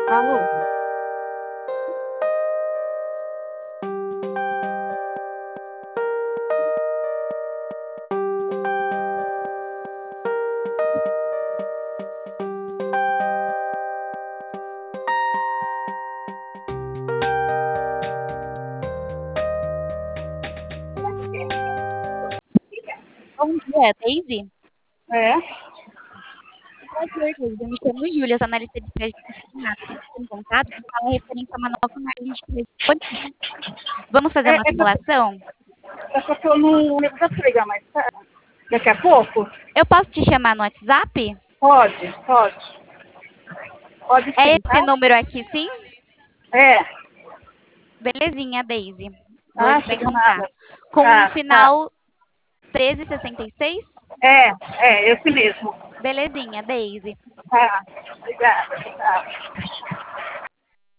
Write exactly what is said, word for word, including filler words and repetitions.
Alô? Bom dia, Daisy. É? Prazer, Daisy. Eu me chamo Júlia, sou analista de crédito consignado. Estou em contato para falar referente a uma nova margem de crédito disponível. Vamos fazer É, uma é, que eu- simulação? é só que eu não. Eu vou te ligar mais tarde. Daqui a pouco? Eu posso te chamar no WhatsApp? Pode, pode. Pode É sim, esse tá? número aqui, sim? É. Belezinha, Daisy. Vou Ah, entrar em chega contato. nada. Com o Tá, tá. final treze sessenta e seis? É, é, esse mesmo. Belezinha, Daisy. Tá. Obrigada. Tá.